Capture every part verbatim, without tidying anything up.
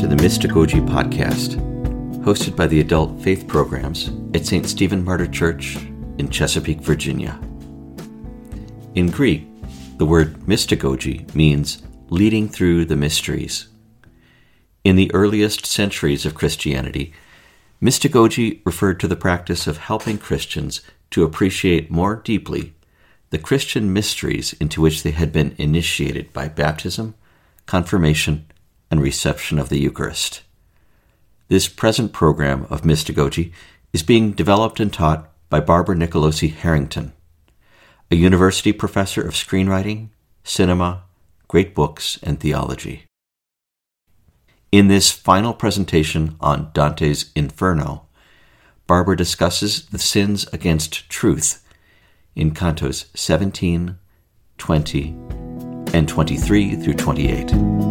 to the Mystagogy podcast, hosted by the Adult Faith Programs at Saint Stephen Martyr Church in Chesapeake, Virginia. In Greek, the word mystagogy means leading through the mysteries. In the earliest centuries of Christianity, mystagogy referred to the practice of helping Christians to appreciate more deeply the Christian mysteries into which they had been initiated by baptism, confirmation, and reception of the Eucharist. This present program of mystagogy is being developed and taught by Barbara Nicolosi Harrington, a university professor of screenwriting, cinema, great books, and theology. In this final presentation on Dante's Inferno, Barbara discusses the sins against truth in cantos seventeen, twenty, and twenty-three through twenty-eight.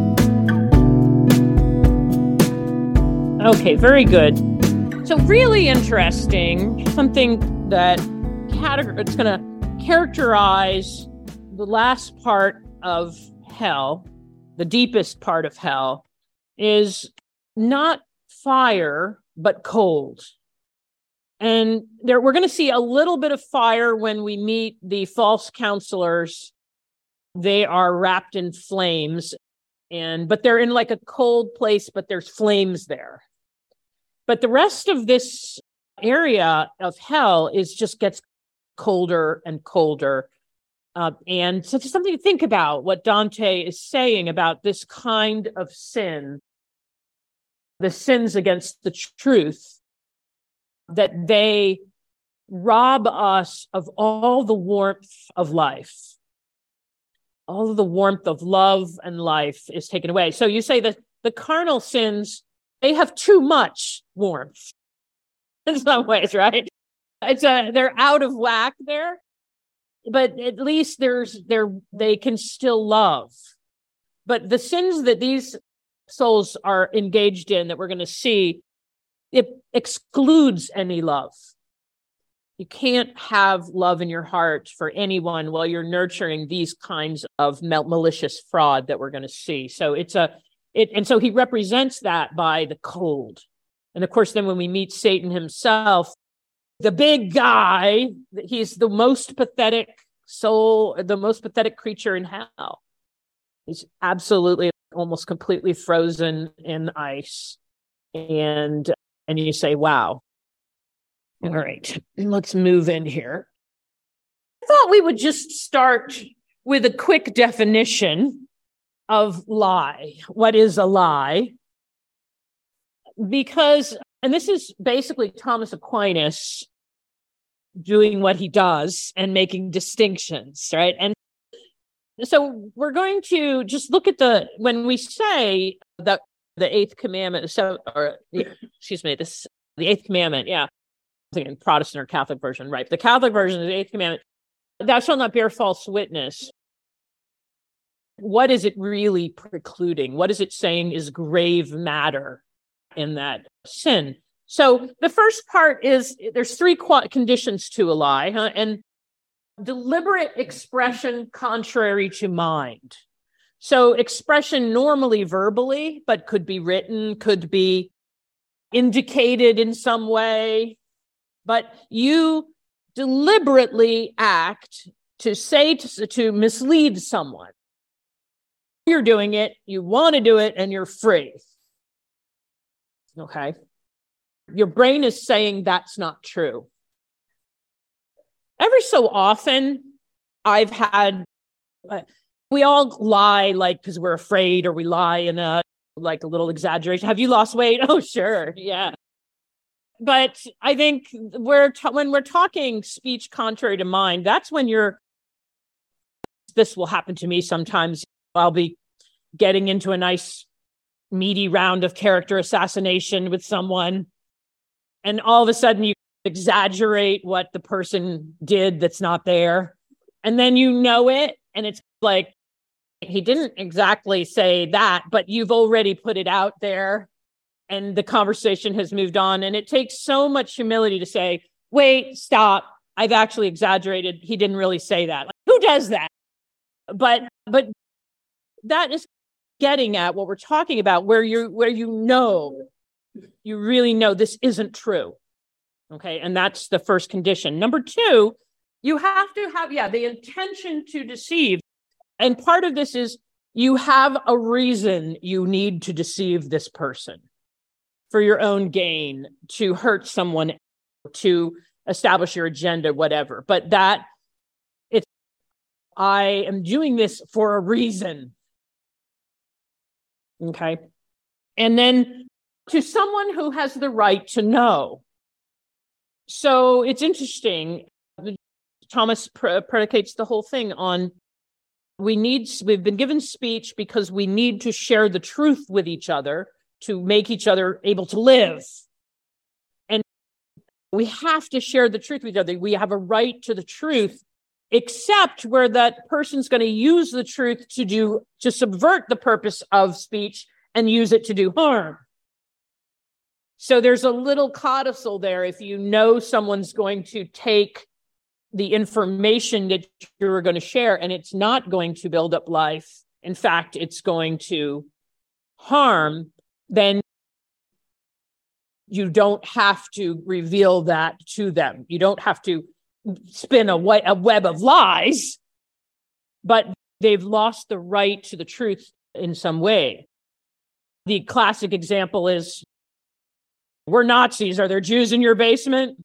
Okay, very good. So really interesting, something that categor- it's going to characterize the last part of hell, the deepest part of hell, is not fire, but cold. And there, we're going to see a little bit of fire when we meet the false counselors. They are wrapped in flames, and but they're in like a cold place, but there's flames there. But the rest of this area of hell is just gets colder and colder. Uh, and so it's something to think about what Dante is saying about this kind of sin, the sins against the truth, that they rob us of all the warmth of life. All of the warmth of love and life is taken away. So you say that the carnal sins, they have too much warmth in some ways, right? It's a, they're out of whack there, but at least there's there they can still love. But the sins that these souls are engaged in that we're going to see, it excludes any love. You can't have love in your heart for anyone while you're nurturing these kinds of malicious fraud that we're going to see. So it's a It, and so he represents that by the cold. And of course, then when we meet Satan himself, the big guy, he's the most pathetic soul, the most pathetic creature in hell. He's absolutely almost completely frozen in ice. And, and you say, wow. All right, let's move in here. I thought we would just start with a quick definition of lie. What is a lie? Because, and this is basically Thomas Aquinas doing what he does and making distinctions, right? And so we're going to just look at the, when we say that the eighth commandment, so, or excuse me, this, the eighth commandment, yeah, I'm thinking Protestant or Catholic version, right? The Catholic version is the eighth commandment, thou shalt not bear false witness. What is it really precluding? What is it saying is grave matter in that sin? So the first part is there's three qu- conditions to a lie, huh? And deliberate expression contrary to mind. So expression normally verbally, but could be written, could be indicated in some way, but you deliberately act to say, to, to mislead someone. You're doing it, you want to do it, and you're free. Okay? Your brain is saying that's not true. Every so often, I've had, uh, we all lie like because we're afraid, or we lie in a, like a little exaggeration. Have you lost weight? Oh, sure, yeah. But I think we're t- when we're talking speech contrary to mind, that's when you're, this will happen to me sometimes. I'll be getting into a nice meaty round of character assassination with someone, and all of a sudden you exaggerate what the person did that's not there, and then you know it, and it's like, he didn't exactly say that, but you've already put it out there, and the conversation has moved on, and it takes so much humility to say, wait, stop, I've actually exaggerated, he didn't really say that. Like, who does that? But but that is getting at, what we're talking about, where you where you know, you really know this isn't true. Okay, and that's the first condition. Number two, you have to have, yeah, the intention to deceive. And part of this is you have a reason you need to deceive this person for your own gain, to hurt someone, to establish your agenda, whatever. But that it's, I am doing this for a reason. Okay. And then to someone who has the right to know. So it's interesting. Thomas pre- predicates the whole thing on we need, we've been given speech because we need to share the truth with each other to make each other able to live. And we have to share the truth with each other. We have a right to the truth, except where that person's going to use the truth to do, to subvert the purpose of speech and use it to do harm. So there's a little codicil there. If you know someone's going to take the information that you're going to share and it's not going to build up life, in fact, it's going to harm, then you don't have to reveal that to them. You don't have to spin a, we- a web of lies, but they've lost the right to the truth in some way. The classic example is, we're Nazis. Are there Jews in your basement?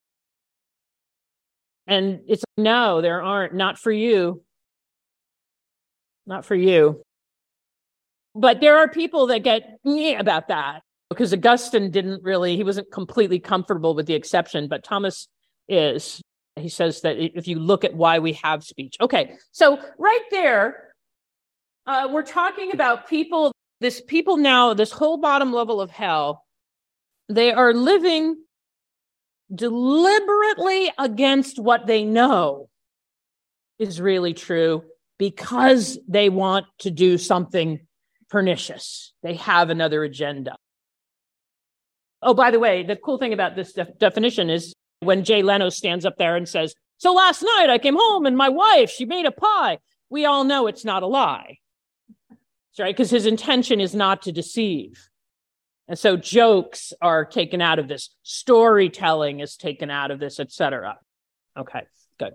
And it's, no, there aren't. Not for you. Not for you. But there are people that get yeah about that, because Augustine didn't really, he wasn't completely comfortable with the exception, but Thomas is. He says that if you look at why we have speech. Okay, so right there, uh, we're talking about people, this people now, this whole bottom level of hell, they are living deliberately against what they know is really true because they want to do something pernicious. They have another agenda. Oh, by the way, the cool thing about this def- definition is when Jay Leno stands up there and says, so last night I came home and my wife, she made a pie. We all know it's not a lie. That's right, because his intention is not to deceive. And so jokes are taken out of this. Storytelling is taken out of this, et cetera. Okay, good.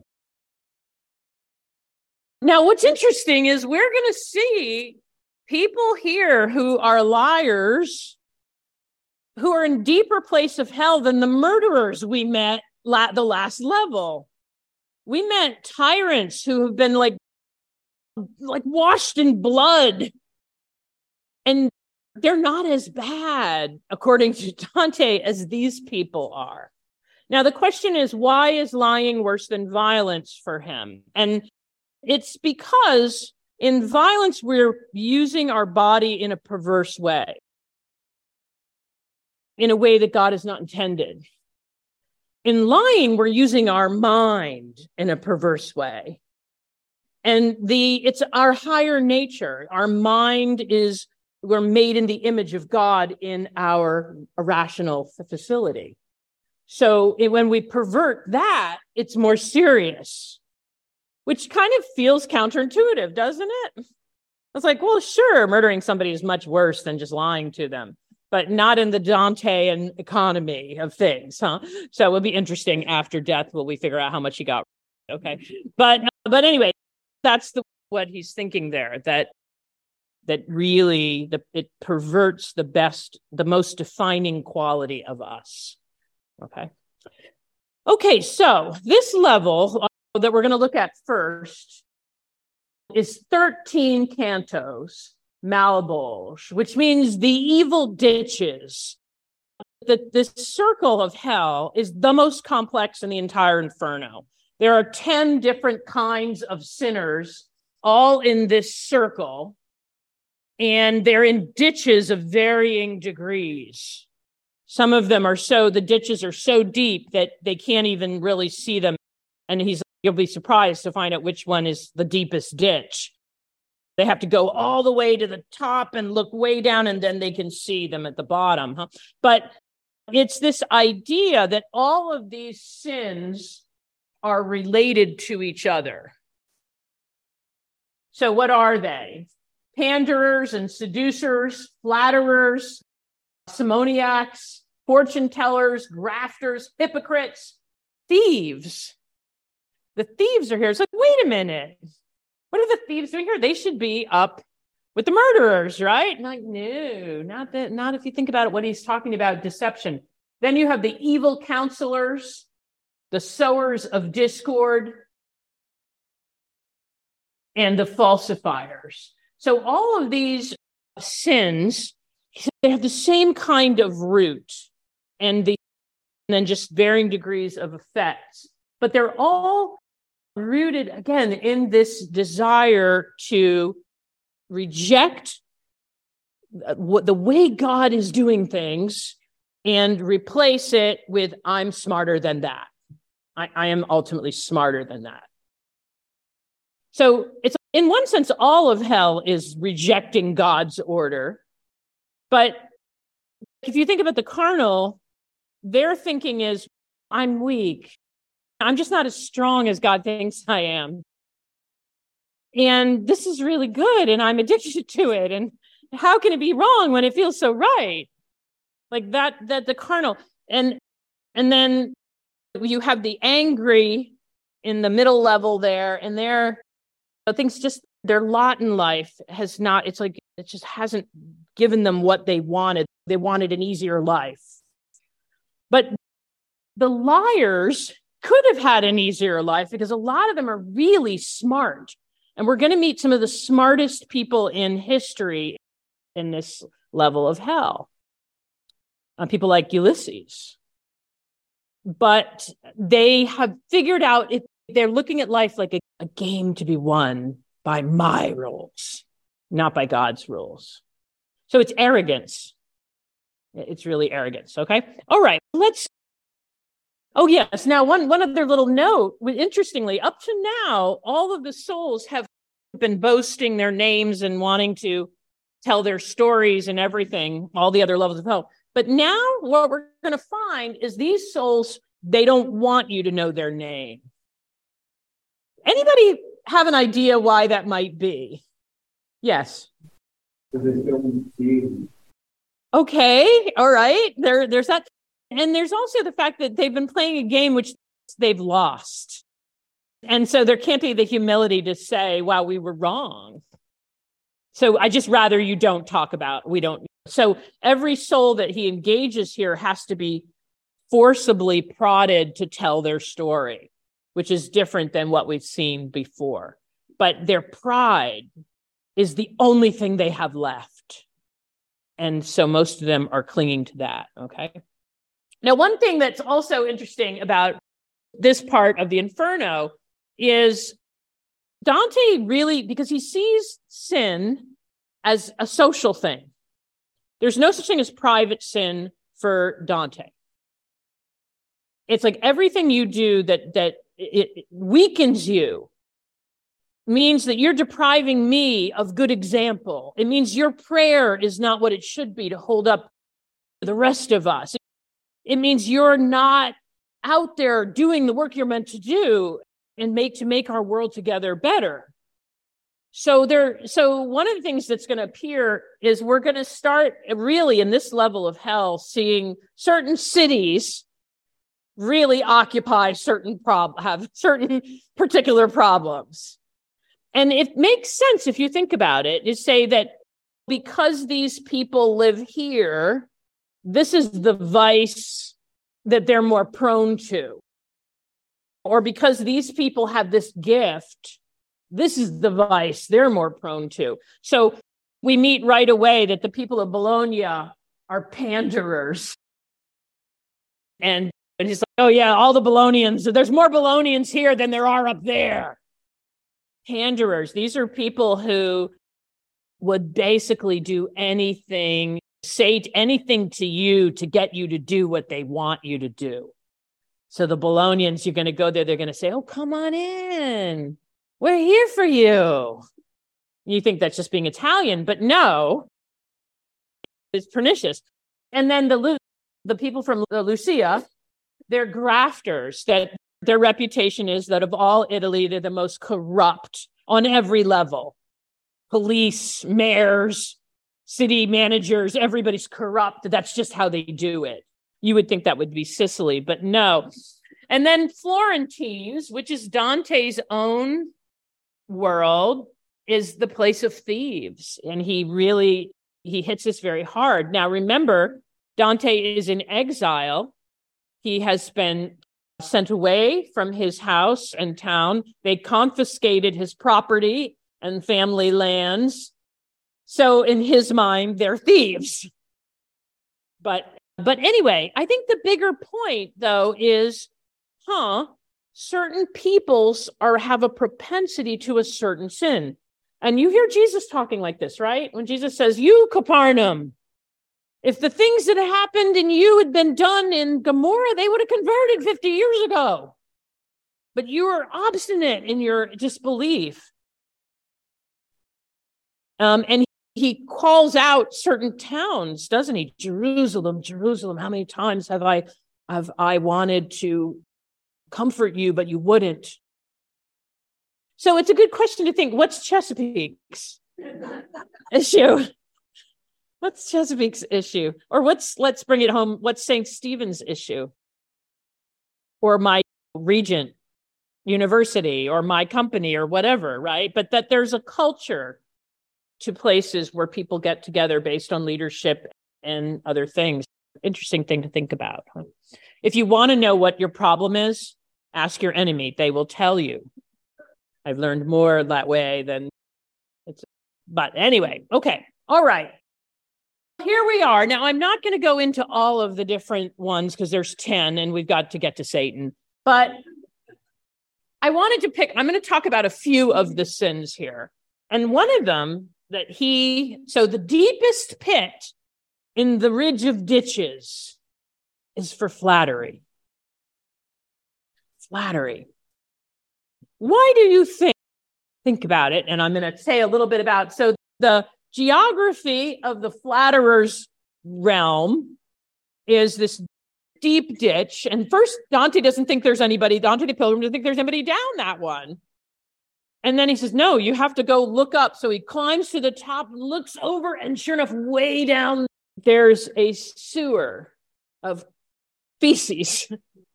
Now, what's interesting is we're going to see people here who are liars, who are in deeper place of hell than the murderers we met la- the last level. We met tyrants who have been like, like washed in blood. And they're not as bad, according to Dante, as these people are. Now, the question is, why is lying worse than violence for him? And it's because in violence, we're using our body in a perverse way, in a way that God has not intended. In lying, we're using our mind in a perverse way. And the it's our higher nature. Our mind is, we're made in the image of God in our irrational facility. So it, when we pervert that, it's more serious, which kind of feels counterintuitive, doesn't it? It's like, well, sure, murdering somebody is much worse than just lying to them, but not in the Dantean economy of things, huh? So it will be interesting after death. Will we figure out how much he got? Okay. But, but anyway, that's the, what he's thinking there, that that really the, it perverts the best, the most defining quality of us. Okay. Okay, so this level uh, that we're going to look at first is thirteen cantos, Malebranche, which means the evil ditches. That this circle of hell is the most complex in the entire Inferno. There are ten different kinds of sinners all in this circle, and they're in ditches of varying degrees. Some of them are so, the ditches are so deep that they can't even really see them. And he's, you'll be surprised to find out which one is the deepest ditch. They have to go all the way to the top and look way down, and then they can see them at the bottom. Huh? But it's this idea that all of these sins are related to each other. So what are they? panderers and seducers, flatterers, simoniacs, fortune tellers, grafters, hypocrites, thieves. The thieves are here. It's like, wait a minute. What are the thieves doing here? They should be up with the murderers, right? And like, no, not that, not if you think about it, what he's talking about, deception. Then you have the evil counselors, the sowers of discord, and the falsifiers. So all of these sins, they have the same kind of root and, the, and then just varying degrees of effects. But they're all rooted, again, in this desire to reject what the way God is doing things and replace it with, I'm smarter than that. I, I am ultimately smarter than that. So it's, in one sense, all of hell is rejecting God's order. But if you think about the carnal, their thinking is, I'm weak. I'm just not as strong as God thinks I am. And this is really good, and I'm addicted to it. And how can it be wrong when it feels so right? Like that, that the carnal. And, and then you have the angry in the middle level there, and they're, things just, their lot in life has not, it's like, it just hasn't given them what they wanted. They wanted an easier life. But the liars could have had an easier life because a lot of them are really smart. And we're going to meet some of the smartest people in history in this level of hell. Uh, people like Ulysses. But they have figured out, if they're looking at life like a, a game to be won by my rules, not by God's rules. So it's arrogance. It's really arrogance, okay? All right, let's, oh yes, now one, one other little note, interestingly, up to now, all of the souls have been boasting their names and wanting to tell their stories and everything, all the other levels of hell. But now what we're going to find is these souls, they don't want you to know their name. Anybody have an idea why that might be? Yes. Okay, all right. There, there's that. And there's also the fact that they've been playing a game which they've lost. And so there can't be the humility to say, wow, we were wrong. So I just rather you don't talk about, we don't. So every soul that he engages here has to be forcibly prodded to tell their story, which is different than what we've seen before. But their pride is the only thing they have left. And so most of them are clinging to that, okay? Now, one thing that's also interesting about this part of the Inferno is Dante really, because he sees sin as a social thing. There's no such thing as private sin for Dante. It's like everything you do that that it weakens you means that you're depriving me of good example. It means your prayer is not what it should be to hold up the rest of us. It means you're not out there doing the work you're meant to do and make to make our world together better. So there, so one of the things that's going to appear is we're going to start really in this level of hell, seeing certain cities really occupy certain prob have certain particular problems. And it makes sense if you think about it, to say that because these people live here, this is the vice that they're more prone to. Or because these people have this gift, this is the vice they're more prone to. So we meet right away that the people of Bologna are panderers. And, and he's like, oh yeah, all the Bolognians, there's more Bolognians here than there are up there. Panderers, these are people who would basically do anything, say anything to you to get you to do what they want you to do. So the Bolognians, you're going to go there, they're going to say, oh, come on in. We're here for you. You think that's just being Italian, but no, it's pernicious. And then the the people from Lucia, they're grafters. That their reputation is that of all Italy, they're the most corrupt on every level. police, mayors, city managers, everybody's corrupt. That's just how they do it. You would think that would be Sicily, but no. And then Florentines, which is Dante's own world, is the place of thieves. And he really, he hits this very hard. Now, remember, Dante is in exile. He has been sent away from his house and town. They confiscated his property and family lands. So in his mind, they're thieves. But, but anyway, I think the bigger point, though, is, huh, certain peoples are have a propensity to a certain sin. And you hear Jesus talking like this, right? When Jesus says, you, Capernaum, if the things that happened in you had been done in Gomorrah, they would have converted fifty years ago. But you are obstinate in your disbelief. Um, and he calls out certain towns, doesn't he? Jerusalem, Jerusalem, how many times have I, have I wanted to comfort you, but you wouldn't? So it's a good question to think, what's Chesapeake's issue? What's Chesapeake's issue? Or what's, let's bring it home, what's Saint Stephen's issue? Or my Regent University, or my company, or whatever, right? But that there's a culture to places where people get together based on leadership and other things. Interesting thing to think about. Huh? If you want to know what your problem is, ask your enemy. They will tell you. I've learned more that way than it's, but anyway, okay. All right. Here we are. Now, I'm not going to go into all of the different ones because there's ten and we've got to get to Satan, but I wanted to pick, I'm going to talk about a few of the sins here. And one of them that he, so the deepest pit in the ridge of ditches is for flattery. Flattery. Why do you think, think about it, and I'm going to say a little bit about, so the geography of the flatterer's realm is this deep ditch. And first, Dante doesn't think there's anybody, Dante the Pilgrim doesn't think there's anybody down that one. And then he says, no, you have to go look up. So he climbs to the top, looks over, and sure enough, way down, there's a sewer of feces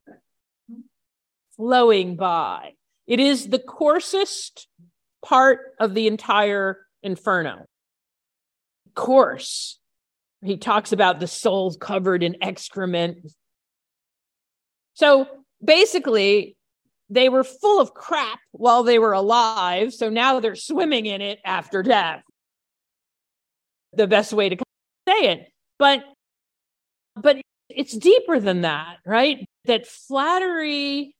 flowing by. It is the coarsest part of the entire inferno. Coarse. He talks about the soul covered in excrement. So basically, they were full of crap while they were alive. So now they're swimming in it after death. The best way to say it. But, but it's deeper than that, right? That flattery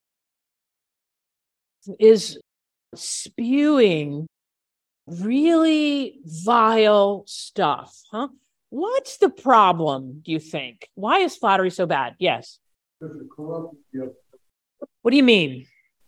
is spewing really vile stuff, huh? What's the problem, do you think? Why is flattery so bad? Yes. What do you mean?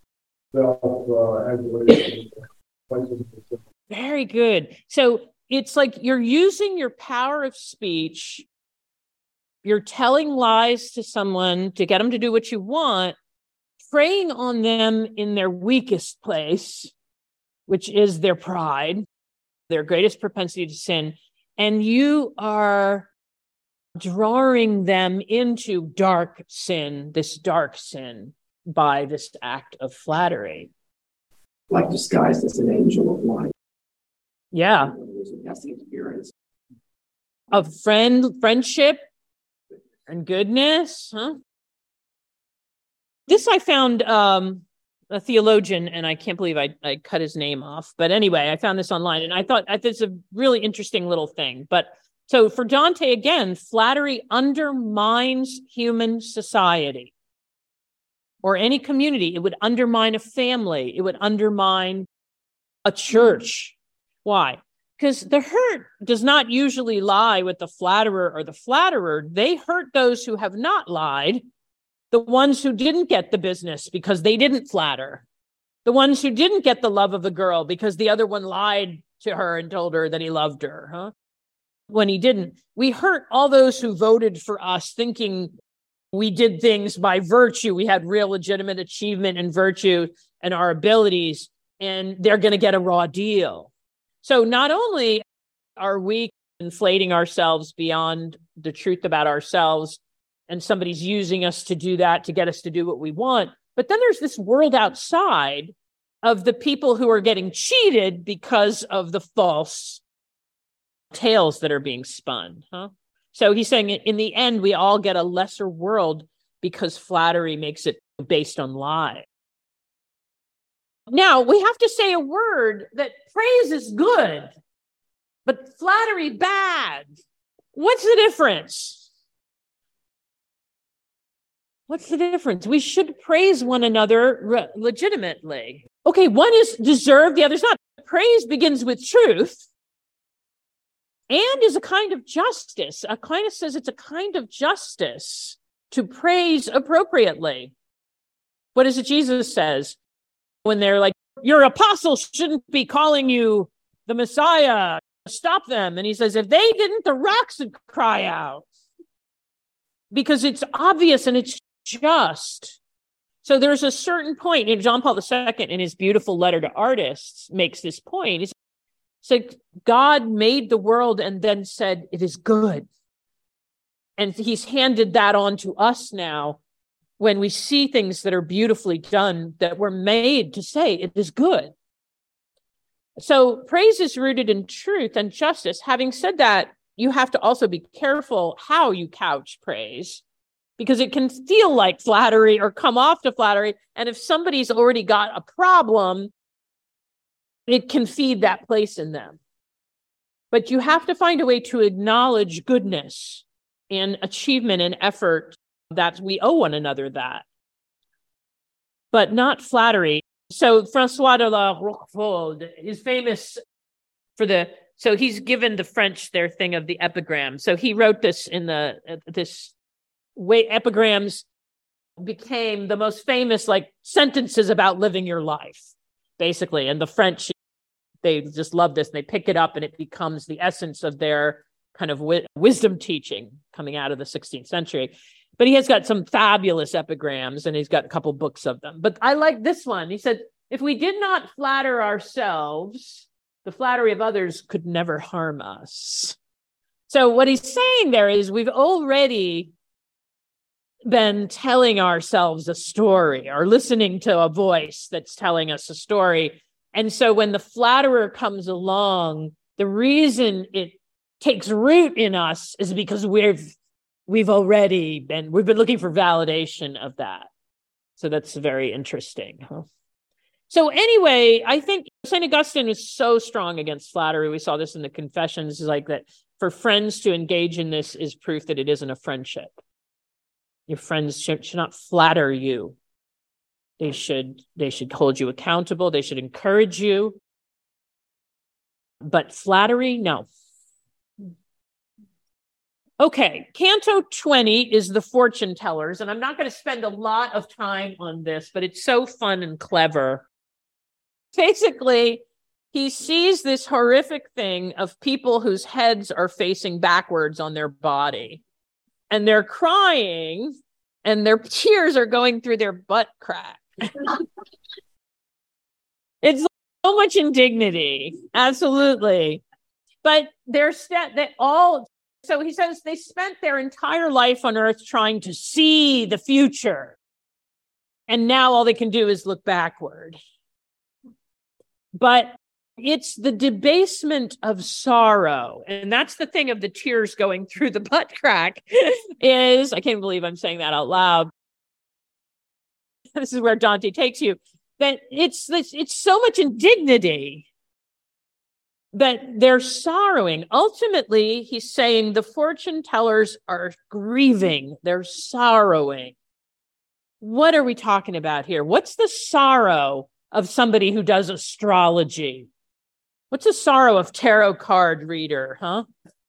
Very good. So it's like you're using your power of speech. You're telling lies to someone to get them to do what you want, preying on them in their weakest place, which is their pride, their greatest propensity to sin. And you are drawing them into dark sin, this dark sin, by this act of flattery. Like disguised as an angel of light. Yeah. That's the appearance. Of friend, friendship and goodness, huh? This I found um, a theologian, and I can't believe I, I cut his name off. But anyway, I found this online, and I thought it's a really interesting little thing. But so for Dante, again, flattery undermines human society or any community. It would undermine a family. It would undermine a church. Why? Because the hurt does not usually lie with the flatterer or the flatterer. They hurt those who have not lied. The ones who didn't get the business because they didn't flatter. The ones who didn't get the love of the girl because the other one lied to her and told her that he loved her, huh? When he didn't. We hurt all those who voted for us thinking we did things by virtue. We had real legitimate achievement and virtue and our abilities, and they're going to get a raw deal. So not only are we inflating ourselves beyond the truth about ourselves, and somebody's using us to do that to get us to do what we want, but then there's this world outside of the people who are getting cheated because of the false tales that are being spun. Huh? So he's saying in the end, we all get a lesser world because flattery makes it based on lies. Now, we have to say a word that praise is good, but flattery bad. What's the difference? What's the difference? We should praise one another re- legitimately. Okay, one is deserved, the other's not. Praise begins with truth and is a kind of justice. Aquinas says it's a kind of justice to praise appropriately. What is it Jesus says when they're like, your apostles shouldn't be calling you the Messiah, stop them. And he says, if they didn't, the rocks would cry out. Because it's obvious and it's just. So there's a certain point, and John Paul the Second in his beautiful letter to artists makes this point. He said, God made the world and then said, it is good. And he's handed that on to us now when we see things that are beautifully done, that we're made to say it is good. So praise is rooted in truth and justice. Having said that, you have to also be careful how you couch praise, because it can feel like flattery or come off to flattery. And if somebody's already got a problem, it can feed that place in them. But you have to find a way to acknowledge goodness and achievement and effort, that we owe one another that, but not flattery. So Francois de la Roquefort is famous for the, so he's given the French their thing of the epigram. So he wrote this in the, this way, epigrams became the most famous like sentences about living your life, basically. And the French, they just love this and they pick it up and it becomes the essence of their kind of wi- wisdom teaching coming out of the sixteenth century. But he has got some fabulous epigrams and he's got a couple books of them. But I like this one. He said, if we did not flatter ourselves, the flattery of others could never harm us. So what he's saying there is we've already been telling ourselves a story or listening to a voice that's telling us a story. And so when the flatterer comes along, the reason it takes root in us is because we've We've already been, we've been looking for validation of that. So that's very interesting. Huh? So anyway, I think Saint Augustine is so strong against flattery. We saw this in the Confessions, is like that for friends to engage in this is proof that it isn't a friendship. Your friends should, should not flatter you. They should, they should hold you accountable. They should encourage you. But flattery, no. Okay, Canto twenty is the fortune tellers, and I'm not going to spend a lot of time on this, but it's so fun and clever. Basically, he sees this horrific thing of people whose heads are facing backwards on their body, and they're crying, and their tears are going through their butt crack. It's so much indignity, absolutely. But they're st- they all... So he says they spent their entire life on earth trying to see the future. And now all they can do is look backward. But it's the debasement of sorrow. And that's the thing of the tears going through the butt crack is, I can't believe I'm saying that out loud. This is where Dante takes you. That it's, it's, it's so much indignity that they're sorrowing. Ultimately, he's saying the fortune tellers are grieving. They're sorrowing. What are we talking about here? What's the sorrow of somebody who does astrology? What's the sorrow of tarot card reader, huh?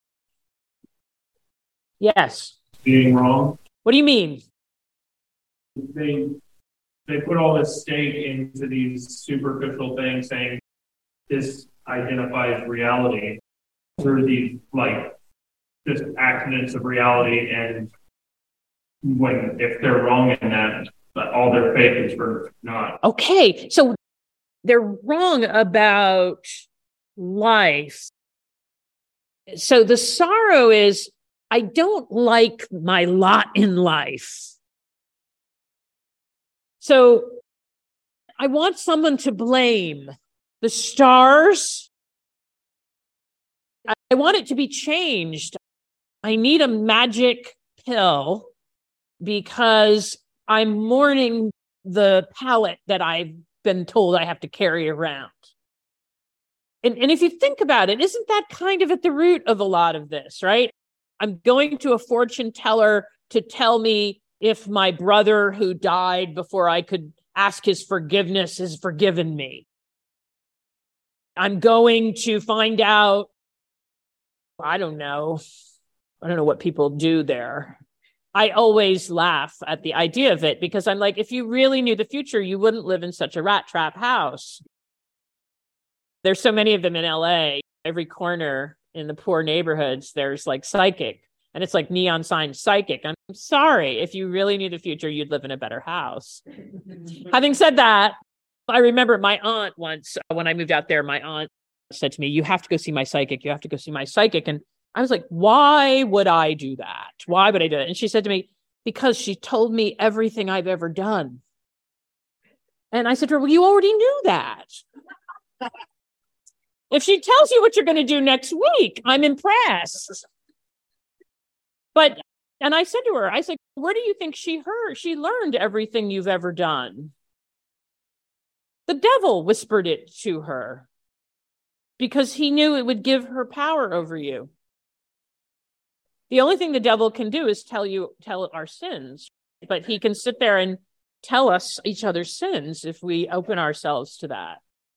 Yes. Being wrong. What do you mean? They they put all this stake into these superficial things, saying this identifies reality through these like just accidents of reality, and when if they're wrong in that, all their faith is for naught. Okay, so they're wrong about life. So the sorrow is, I don't like my lot in life. So I want someone to blame. The stars, I want it to be changed. I need a magic pill because I'm mourning the palette that I've been told I have to carry around. And, and if you think about it, isn't that kind of at the root of a lot of this, right? I'm going to a fortune teller to tell me if my brother who died before I could ask his forgiveness has forgiven me. I'm going to find out, I don't know. I don't know what people do there. I always laugh at the idea of it because I'm like, if you really knew the future, you wouldn't live in such a rat trap house. There's so many of them in L A. Every corner in the poor neighborhoods, there's like psychic. And it's like neon sign psychic. I'm sorry. If you really knew the future, you'd live in a better house. Having said that, I remember my aunt once, when I moved out there, my aunt said to me, you have to go see my psychic. You have to go see my psychic. And I was like, why would I do that? Why would I do it? And she said to me, because she told me everything I've ever done. And I said to her, well, you already knew that. If she tells you what you're going to do next week, I'm impressed. But, and I said to her, I said, where do you think she heard? She learned everything you've ever done. The devil whispered it to her because he knew it would give her power over you. The only thing the devil can do is tell you, tell our sins, but he can sit there and tell us each other's sins if we open ourselves to that.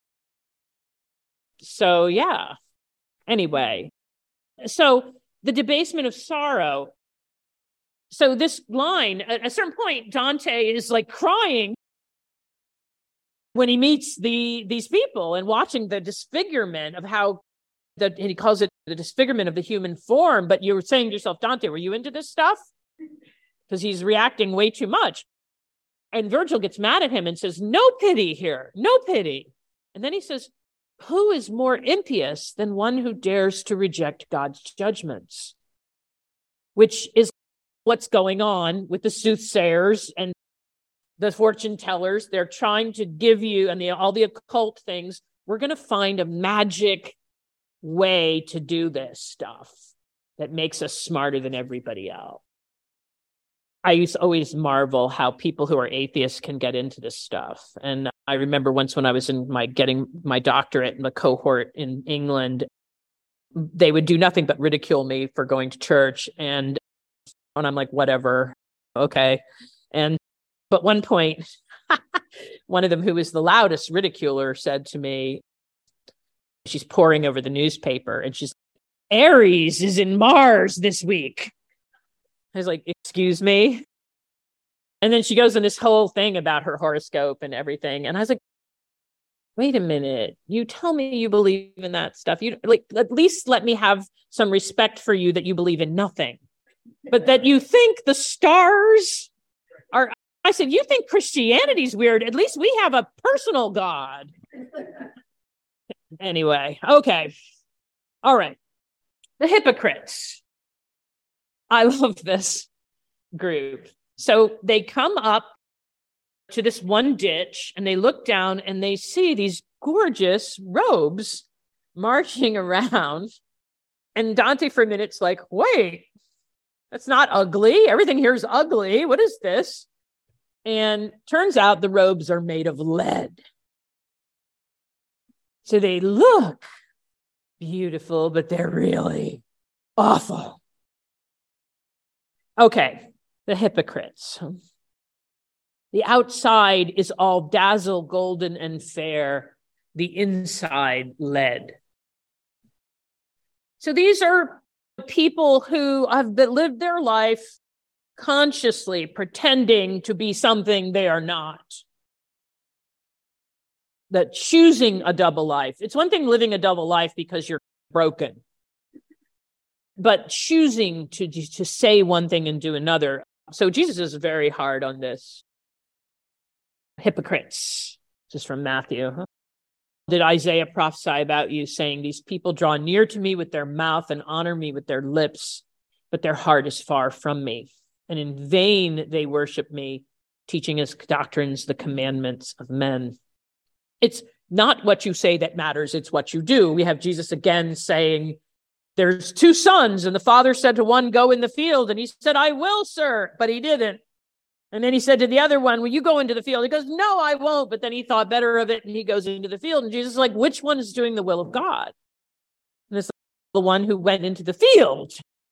So, yeah. Anyway, so the debasement of sorrow. So this line, at a certain point, Dante is like crying when he meets the these people and watching the disfigurement of how, the, and he calls it the disfigurement of the human form. But you were saying to yourself, Dante, were you into this stuff? Because he's reacting way too much. And Virgil gets mad at him and says, no pity here, no pity. And then he says, who is more impious than one who dares to reject God's judgments? Which is what's going on with the soothsayers and the fortune tellers. They're trying to give you, and the, all the occult things, we're going to find a magic way to do this stuff that makes us smarter than everybody else. I used to always marvel how people who are atheists can get into this stuff. And I remember once when I was in my getting my doctorate in the cohort in England, they would do nothing but ridicule me for going to church. And, and I'm like, whatever. Okay. And, but one point, one of them who was the loudest ridiculer said to me, she's poring over the newspaper and she's, Aries is in Mars this week. I was like, excuse me? And then she goes in this whole thing about her horoscope and everything. And I was like, wait a minute. You tell me you believe in that stuff. You like, at least let me have some respect for you that you believe in nothing. But that you think the stars are, I said, you think Christianity's weird. At least we have a personal God. Anyway, okay. All right. The hypocrites. I love this group. So they come up to this one ditch and they look down and they see these gorgeous robes marching around. And Dante for a minute's like, wait, that's not ugly. Everything here is ugly. What is this? And turns out the robes are made of lead. So they look beautiful, but they're really awful. Okay, the hypocrites. The outside is all dazzle, golden, and fair. The inside, lead. So these are people who have lived their life consciously pretending to be something they are not. That choosing a double life. It's one thing living a double life because you're broken. But choosing to, to say one thing and do another. So Jesus is very hard on this. Hypocrites. This is from Matthew. Huh? did Isaiah prophesy about you, saying, these people draw near to me with their mouth and honor me with their lips, but their heart is far from me. And in vain they worship me, teaching as doctrines the commandments of men. It's not what you say that matters, it's what you do. We have Jesus again saying, there's two sons, and the father said to one, go in the field, and he said, I will, sir, but he didn't. And then he said to the other one, will you go into the field? He goes, no, I won't. But then he thought better of it, and he goes into the field. And Jesus is like, which one is doing the will of God? And it's the one who went into the field.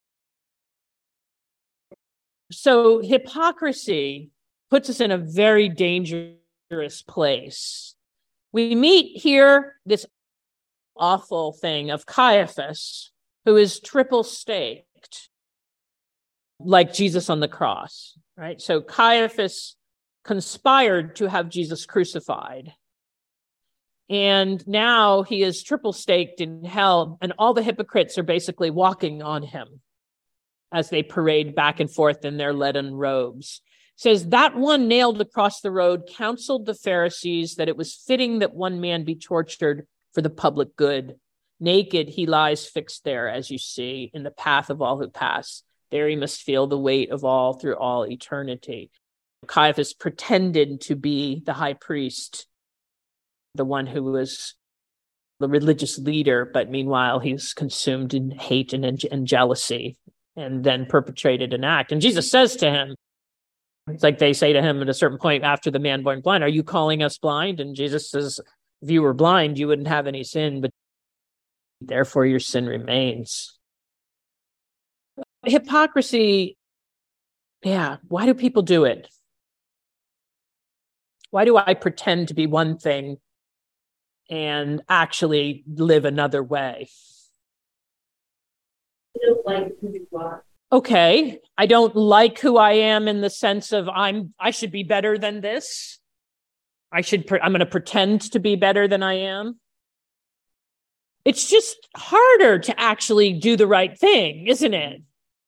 So hypocrisy puts us in a very dangerous place. We meet here this awful thing of Caiaphas, who is triple staked, like Jesus on the cross, right? So Caiaphas conspired to have Jesus crucified. And now he is triple staked in hell, and all the hypocrites are basically walking on him as they parade back and forth in their leaden robes. It says, that one nailed across the road counseled the Pharisees that it was fitting that one man be tortured for the public good. Naked he lies fixed there, as you see, in the path of all who pass. There he must feel the weight of all through all eternity. Caiaphas pretended to be the high priest, the one who was the religious leader, but meanwhile he's consumed in hate and, and jealousy, and then perpetrated an act. And Jesus says to him, it's like they say to him at a certain point after the man born blind, are you calling us blind? And Jesus says, if you were blind, you wouldn't have any sin, but therefore your sin remains. Hypocrisy, yeah, why do people do it? Why do I pretend to be one thing and actually live another way? You don't like who you are. Okay, I don't like who I am in the sense of I'm. I should be better than this. I should. Pre- I'm going to pretend to be better than I am. It's just harder to actually do the right thing, isn't it?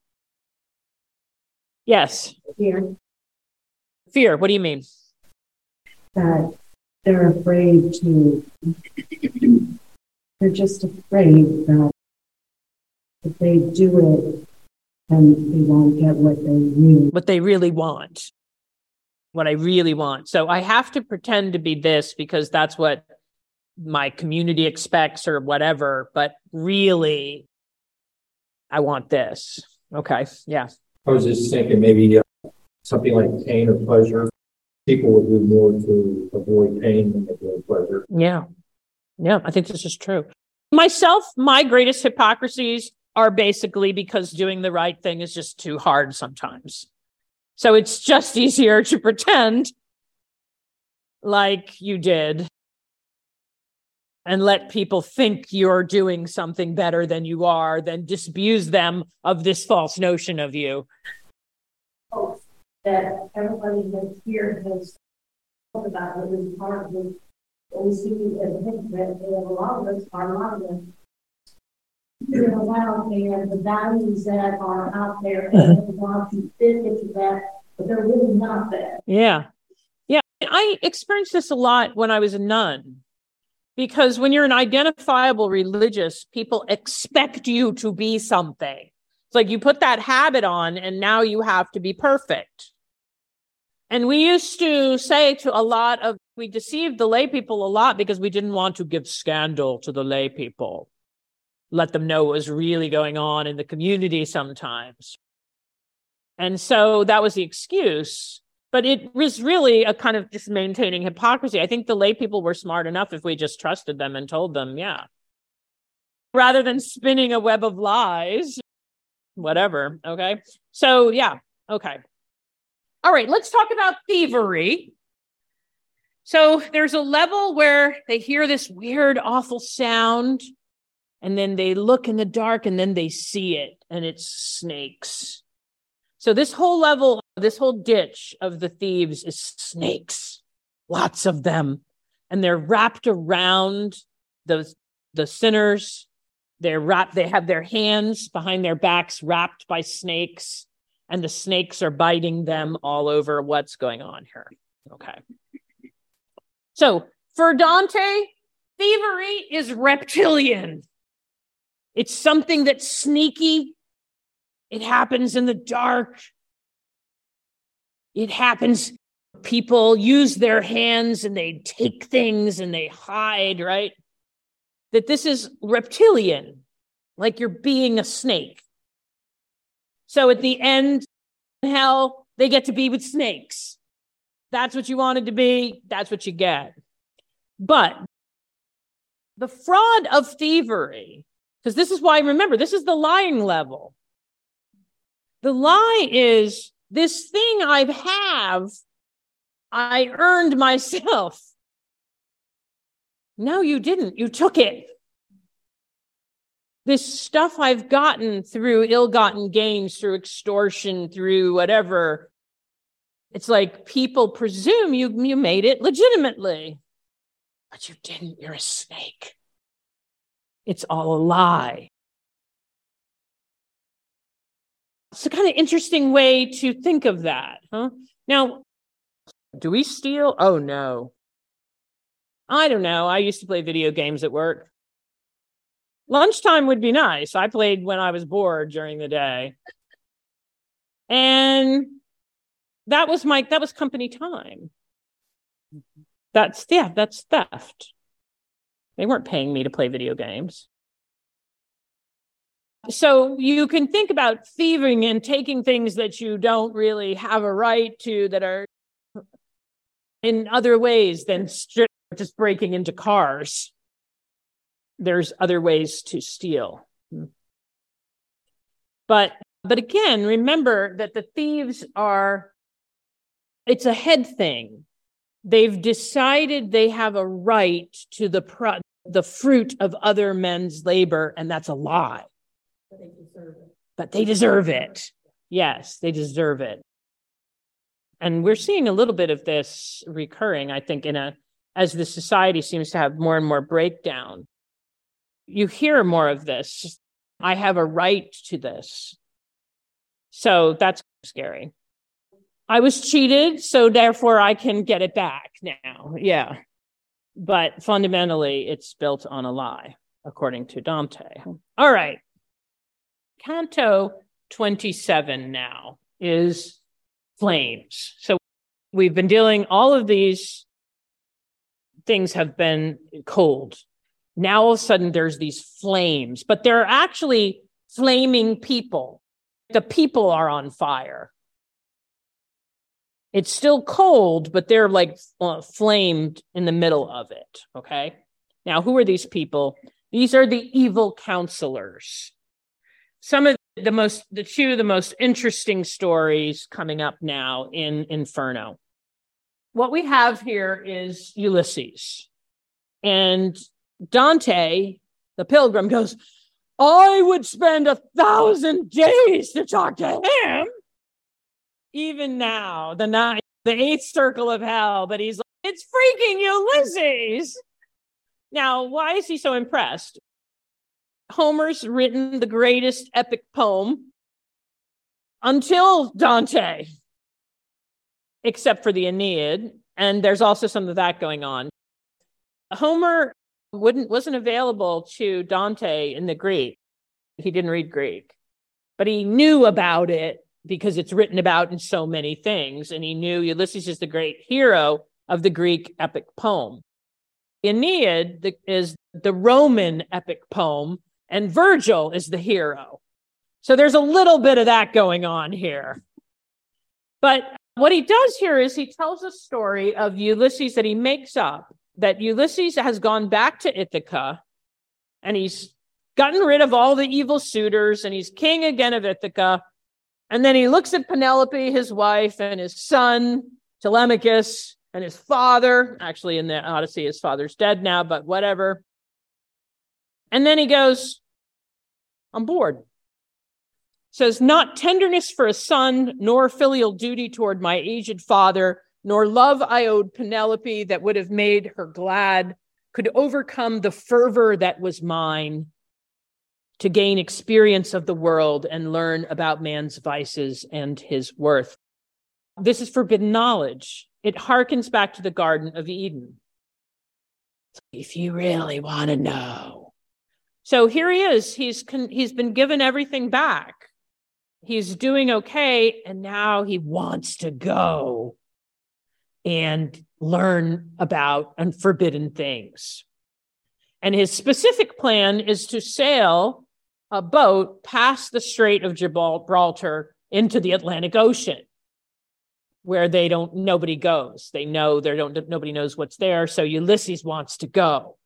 Yes. Fear. Fear. What do you mean? That they're afraid to. They're just afraid that if they do it, and they won't get what they need. What they really want. What I really want. So I have to pretend to be this because that's what my community expects or whatever, but really, I want this. Okay, yeah. I was just thinking maybe uh, something like pain or pleasure. People would do more to avoid pain than avoid pleasure. Yeah, yeah, I think this is true. Myself, my greatest hypocrisies are basically because doing the right thing is just too hard sometimes. So it's just easier to pretend like you did and let people think you're doing something better than you are, than disabuse them of this false notion of you. Oh, that everybody that's here has talked about it in part of what we see as a hypocrite, and a lot of us are not of them. You know, out there, the values that are out there, and they want to fit into that, but they're really not that. Yeah. Yeah. I experienced this a lot when I was a nun, because when you're an identifiable religious, people expect you to be something. It's like you put that habit on and now you have to be perfect. And we used to say to a lot of, we deceived the lay people a lot because we didn't want to give scandal to the lay people. Let them know what was really going on in the community sometimes. And so that was the excuse, but it was really a kind of just maintaining hypocrisy. I think the lay people were smart enough if we just trusted them and told them, yeah, rather than spinning a web of lies, whatever. Okay. So yeah. Okay. All right. Let's talk about thievery. So there's a level where they hear this weird, awful sound, and then they look in the dark and then they see it, and it's snakes. So this whole level, this whole ditch of the thieves is snakes, lots of them. And they're wrapped around the, the sinners. They're wrapped, they have their hands behind their backs wrapped by snakes, and the snakes are biting them all over. What's going on here? Okay. So for Dante, Thievery is reptilian. It's something that's sneaky. It happens in the dark. It happens, people use their hands and they take things and they hide, right? That this is reptilian, like you're being a snake. So at the end, hell, they get to be with snakes. That's what you wanted to be. That's what you get. But the fraud of thievery, because this is why, remember, this is the lying level. The lie is this thing I have, I earned myself. No, you didn't. You took it. This stuff I've gotten through ill-gotten gains, through extortion, through whatever. It's like people presume you, you made it legitimately. But you didn't. You're a snake. It's all a lie. It's a kind of interesting way to think of that, huh? Now, do we steal? Oh, no. I don't know. I used to play video games at work. Lunchtime would be nice. I played when I was bored during the day. And that was my, that was company time. That's, yeah, that's theft. They weren't paying me to play video games. So you can think about thieving and taking things that you don't really have a right to, that are in other ways than st- just breaking into cars. There's other ways to steal. But, but again, remember that the thieves are, it's a head thing. They've decided they have a right to the pro- the fruit of other men's labor, and that's a lie. But they deserve it. But they deserve it. Yes, they deserve it. And we're seeing a little bit of this recurring, I think, in a as the society seems to have more and more breakdown. You hear more of this. I have a right to this. So that's scary. I was cheated, so therefore I can get it back now. Yeah. But fundamentally, it's built on a lie, according to Dante. All right. Canto twenty-seven now is flames. So we've been dealing, all of these things have been cold. Now all of a sudden there's these flames, but they're actually flaming people. The people are on fire. It's still cold, but they're like uh, flamed in the middle of it, okay? Now, who are these people? These are the evil counselors. Some of the most, the two of the most interesting stories coming up now in Inferno. What we have here is Ulysses. And Dante, the pilgrim, goes, I would spend a thousand days to talk to him. Even now, the ninth, the eighth circle of hell, but he's like, it's freaking Ulysses. Now, why is he so impressed? Homer's written the greatest epic poem until Dante, except for the Aeneid, and there's also some of that going on. Homer wouldn't wasn't available to Dante in the Greek. He didn't read Greek, but he knew about it because it's written about in so many things, and he knew Ulysses is the great hero of the Greek epic poem. The Aeneid the, is the Roman epic poem, and Virgil is the hero. So there's a little bit of that going on here. But what he does here is he tells a story of Ulysses that he makes up, that Ulysses has gone back to Ithaca, and he's gotten rid of all the evil suitors, and he's king again of Ithaca. And then he looks at Penelope, his wife, and his son, Telemachus, and his father. Actually, in the Odyssey, his father's dead now, but whatever. And then he goes, I'm bored. Says, not tenderness for a son, nor filial duty toward my aged father, nor love I owed Penelope that would have made her glad, could overcome the fervor that was mine, to gain experience of the world and learn about man's vices and his worth. This is forbidden knowledge. It harkens back to the Garden of Eden. If you really want to know. So here he is. He's con- he's been given everything back. He's doing okay, and now he wants to go and learn about unforbidden things. And his specific plan is to sail a boat past the Strait of Gibraltar into the Atlantic Ocean, where they don't, nobody goes. They know they don't, nobody knows what's there. So Ulysses wants to go.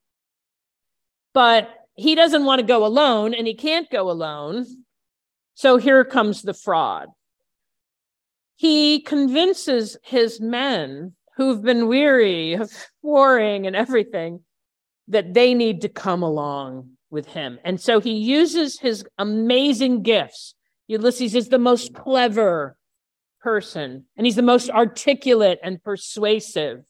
But he doesn't want to go alone, and he can't go alone. So here comes the fraud. He convinces his men who've been weary of warring and everything that they need to come along with him. And so he uses his amazing gifts. Ulysses is the most clever person, and he's the most articulate and persuasive.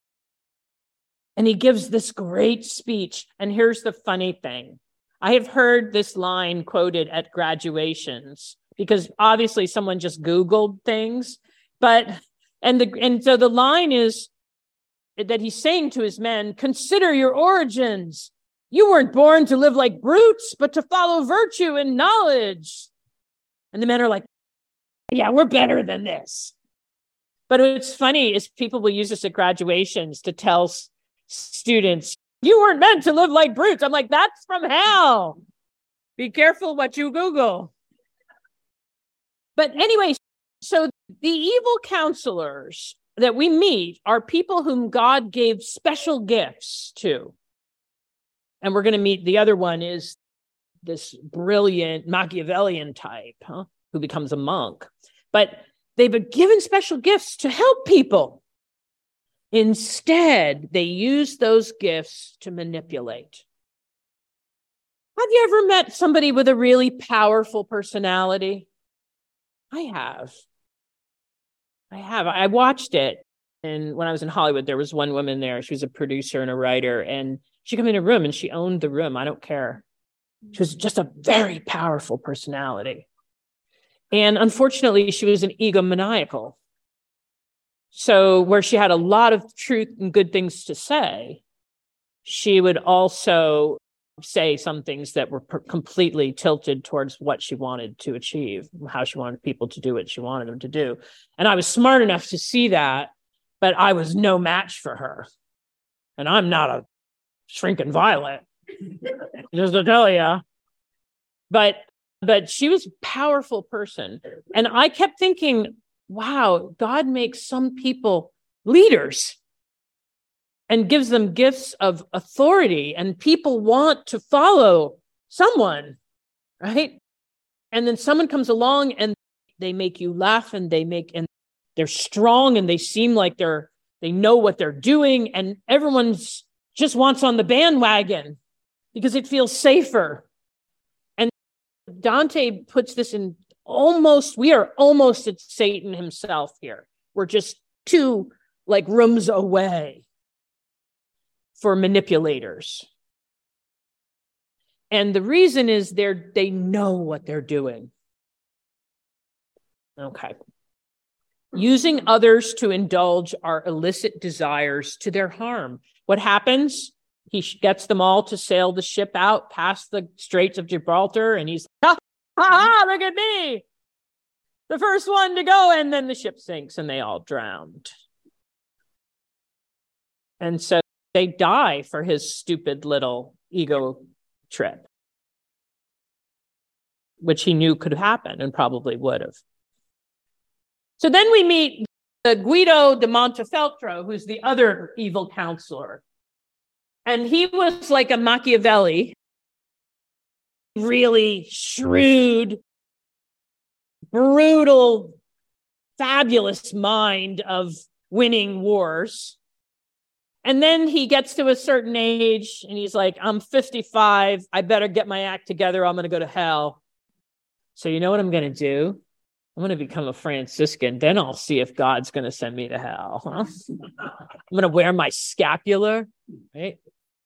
And he gives this great speech. And here's the funny thing. I have heard this line quoted at graduations because obviously someone just Googled things. But, and the, and so the line is that he's saying to his men, consider your origins. You weren't born to live like brutes, but to follow virtue and knowledge. And the men are like, yeah, we're better than this. But what's funny is people will use this at graduations to tell s- students, you weren't meant to live like brutes. I'm like, that's from hell. Be careful what you Google. But anyway, so the evil counselors that we meet are people whom God gave special gifts to. And we're going to meet, the other one is this brilliant Machiavellian type, huh, who becomes a monk. But they've been given special gifts to help people. Instead, they use those gifts to manipulate. Have you ever met somebody with a really powerful personality? I have. I have. I watched it. And when I was in Hollywood, there was one woman there. She was a producer and a writer. And she came in a room and she owned the room. I don't care. She was just a very powerful personality. And unfortunately, she was an egomaniacal. So where she had a lot of truth and good things to say, she would also say some things that were per- completely tilted towards what she wanted to achieve, how she wanted people to do what she wanted them to do. And I was smart enough to see that, but I was no match for her. And I'm not a shrinking violet, just to tell you. But, but she was a powerful person. And I kept thinking, wow, God makes some people leaders and gives them gifts of authority, and people want to follow someone, right? And then someone comes along and they make you laugh, and they make, and they're strong, and they seem like they're, they know what they're doing, and everyone's just wants on the bandwagon because it feels safer. And Dante puts this in almost, we are almost at Satan himself here. We're just two like rooms away for manipulators. And the reason is they're, they know what they're doing. Okay. Using others to indulge our illicit desires to their harm. What happens? He gets them all to sail the ship out past the Straits of Gibraltar, and he's, ha, ha, ha, look at me, the first one to go, and then the ship sinks and they all drowned. And so they die for his stupid little ego trip, which he knew could happen and probably would have. So then we meet the Guido de Montefeltro, who's the other evil counselor. And he was like a Machiavelli, really shrewd, brutal, fabulous mind of winning wars. And then he gets to a certain age and he's like, I'm fifty-five. I better get my act together. I'm going to go to hell. So you know what I'm going to do? I'm going to become a Franciscan. Then I'll see if God's going to send me to hell. Huh? I'm going to wear my scapular, right?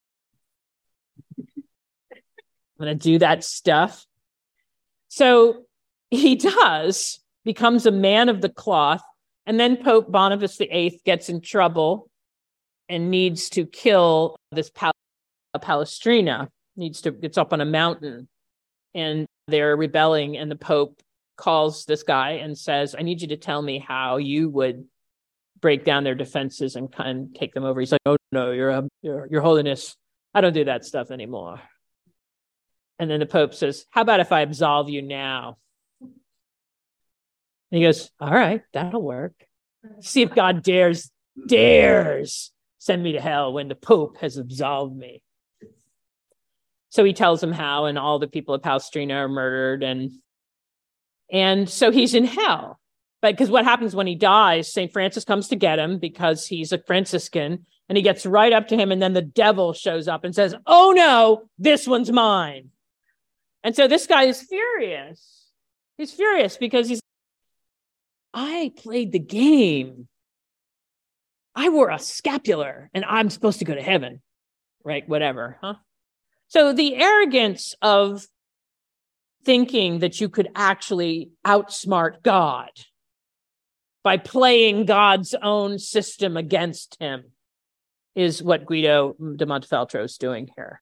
I'm going to do that stuff. So he does, becomes a man of the cloth. And then Pope Boniface the Eighth gets in trouble and needs to kill this Pal- Palestrina, needs to, it's up on a mountain, and they're rebelling, and the Pope calls this guy and says, I need you to tell me how you would break down their defenses and, and take them over. He's like, oh, no, your, um, your, your Holiness, I don't do that stuff anymore. And then the Pope says, how about if I absolve you now? And he goes, all right, that'll work. See if God dares, dares send me to hell when the Pope has absolved me. So he tells him how, and all the people of Palestrina are murdered. And, and so he's in hell. But because what happens when he dies, Saint Francis comes to get him because he's a Franciscan, and he gets right up to him, and then the devil shows up and says, oh no, this one's mine. And so this guy is furious. He's furious because he's, I played the game. I wore a scapular and I'm supposed to go to heaven, right? Whatever, huh? So the arrogance of thinking that you could actually outsmart God by playing God's own system against him is what Guido de Montefeltro is doing here.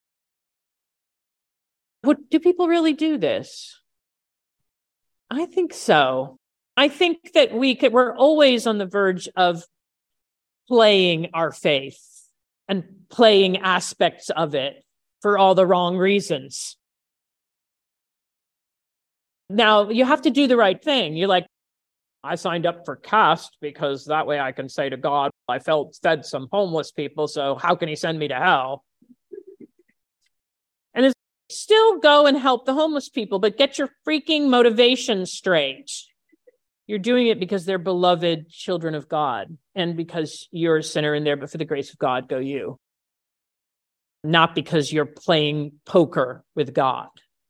What, do people really do this? I think so. I think that we could, we're always on the verge of playing our faith and playing aspects of it for all the wrong reasons. Now, you have to do the right thing. You're like, I signed up for caste because that way I can say to God, I felt fed some homeless people, so how can he send me to hell? And it's still go and help the homeless people, but get your freaking motivation straight. You're doing it because they're beloved children of God and because you're a sinner in there, but for the grace of God, go you. Not because you're playing poker with God.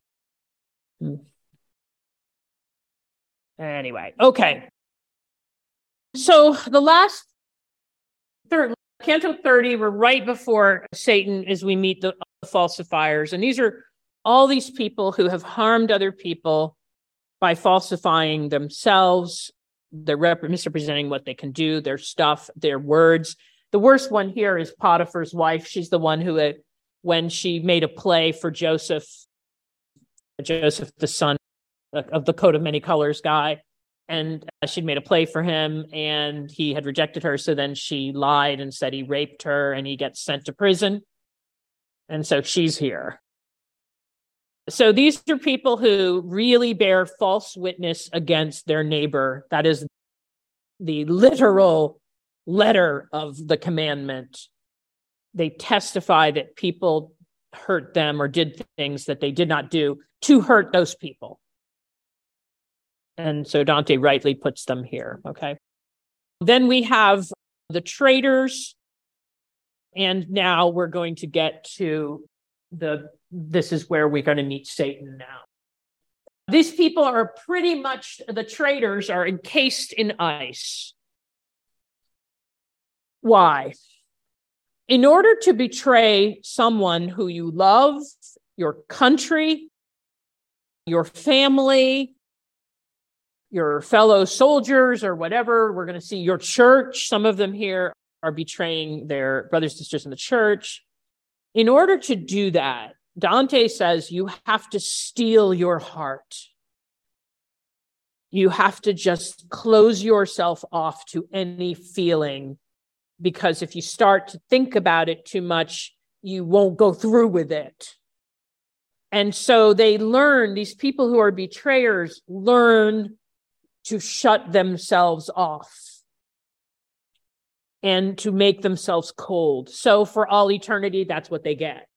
Anyway, okay. So the last third, Canto thirty, we're right before Satan as we meet the falsifiers. And these are all these people who have harmed other people by falsifying themselves. They're rep- misrepresenting what they can do, their stuff, their words. The worst one here is Potiphar's wife. She's the one who, had, when she made a play for Joseph, Joseph, the son of the coat of many colors guy, and she'd made a play for him, and he had rejected her. So then she lied and said he raped her, and he gets sent to prison. And so she's here. So these are people who really bear false witness against their neighbor. That is the literal letter of the commandment. They testify that people hurt them or did things that they did not do to hurt those people. And so Dante rightly puts them here, okay? Then we have the traitors. And now we're going to get to the, this is where we're going to meet Satan now. These people are pretty much, the traitors are encased in ice. Why? In order to betray someone who you love, your country, your family, your fellow soldiers or whatever, we're going to see your church. Some of them here are betraying their brothers and sisters in the church. In order to do that, Dante says you have to steel your heart. You have to just close yourself off to any feeling, because if you start to think about it too much, you won't go through with it. And so they learn, these people who are betrayers learn to shut themselves off and to make themselves cold. So for all eternity, that's what they get.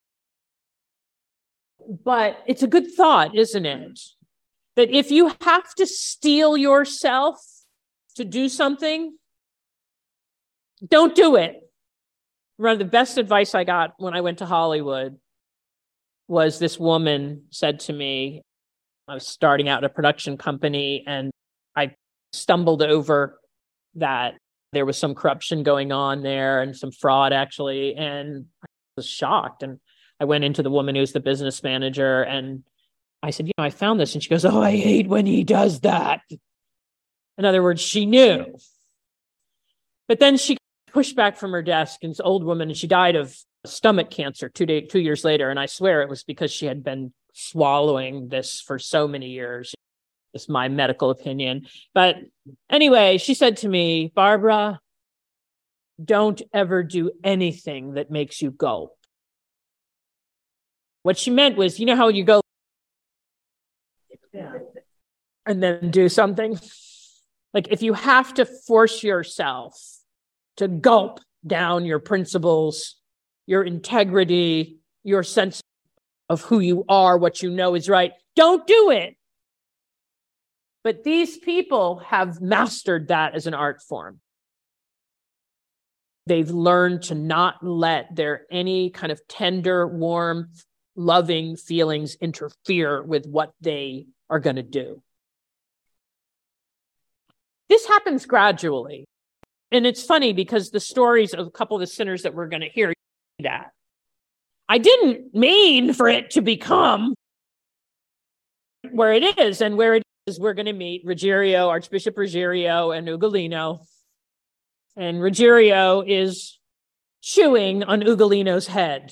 But it's a good thought, isn't it? That if you have to steel yourself to do something, don't do it. One of the best advice I got when I went to Hollywood was this woman said to me, I was starting out at a production company and I stumbled over that there was some corruption going on there and some fraud actually. And I was shocked. And I went into the woman who's the business manager and I said, you know, I found this. And she goes, oh, I hate when he does that. In other words, she knew. But then she pushed back from her desk, and this old woman, and she died of stomach cancer two day, two years later. And I swear it was because she had been swallowing this for so many years. It's my medical opinion. But anyway, she said to me, Barbara, don't ever do anything that makes you gulp. What she meant was, you know how you go Yeah. and then do something? Like if you have to force yourself to gulp down your principles, your integrity, your sense of who you are, what you know is right, don't do it. But these people have mastered that as an art form. They've learned to not let their any kind of tender, warm, loving feelings interfere with what they are going to do. This happens gradually. And it's funny because the stories of a couple of the sinners that we're going to hear that. I didn't mean for it to become where it is, and where it is, we're going to meet Ruggiero, Archbishop Ruggiero, and Ugolino. And Ruggiero is chewing on Ugolino's head.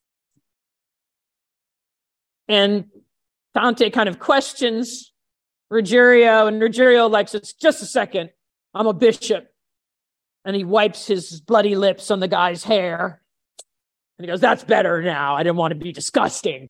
And Dante kind of questions Ruggiero, and Ruggiero likes, it's just a second, I'm a bishop. And he wipes his bloody lips on the guy's hair. And he goes, that's better now. I didn't want to be disgusting.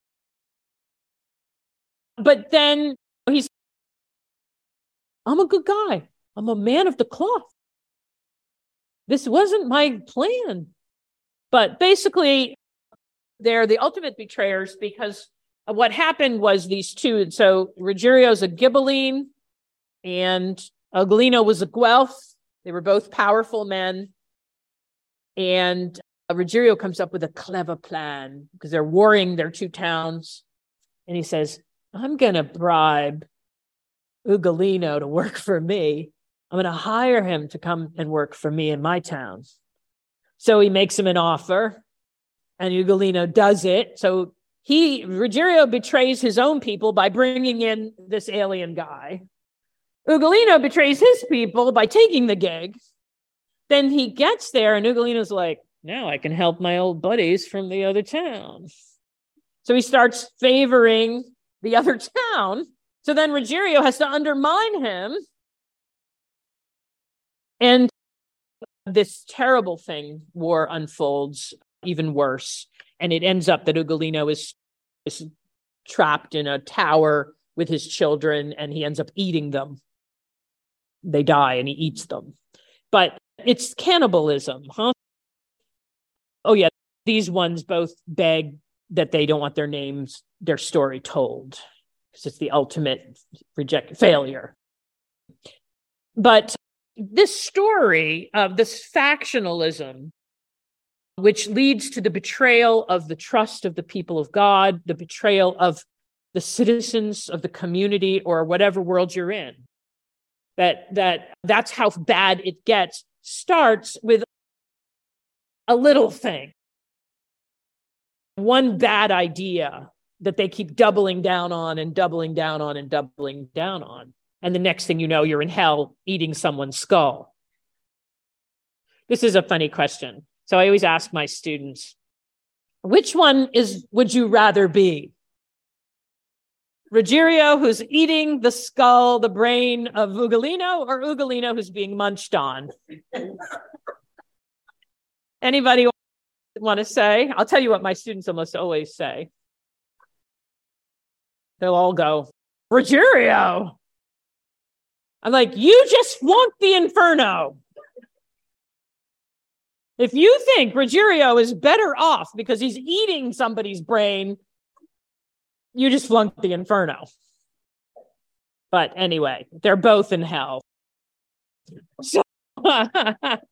But then he's, I'm a good guy. I'm a man of the cloth. This wasn't my plan. But basically, they're the ultimate betrayers because what happened was these two. So Ruggiero's a Ghibelline and Ugolino was a Guelph. They were both powerful men. And Ruggiero comes up with a clever plan because they're warring their two towns. And he says, I'm going to bribe Ugolino to work for me. I'm going to hire him to come and work for me in my town. So he makes him an offer, and Ugolino does it. So he, Ruggiero betrays his own people by bringing in this alien guy. Ugolino betrays his people by taking the gig. Then he gets there, and Ugolino's like, now I can help my old buddies from the other town. So he starts favoring the other town. So then Ruggiero has to undermine him. And this terrible thing, war unfolds even worse. And it ends up that Ugolino is, is trapped in a tower with his children, and he ends up eating them. They die, and he eats them. But it's cannibalism, huh? Oh, yeah, these ones both beg that they don't want their names, their story told, because it's the ultimate reject failure. But this story of this factionalism, which leads to the betrayal of the trust of the people of God, the betrayal of the citizens of the community or whatever world you're in, that that that's how bad it gets, starts with a little thing. One bad idea that they keep doubling down on and doubling down on and doubling down on. And the next thing you know, you're in hell eating someone's skull. This is a funny question. So I always ask my students, which one is would you rather be? Ruggiero, who's eating the skull, the brain of Ugolino, or Ugolino, who's being munched on? Anybody want to say? I'll tell you what my students almost always say. They'll all go, Ruggiero. I'm like, you just flunked the Inferno. If you think Ruggiero is better off because he's eating somebody's brain, you just flunked the Inferno. But anyway, they're both in hell. So the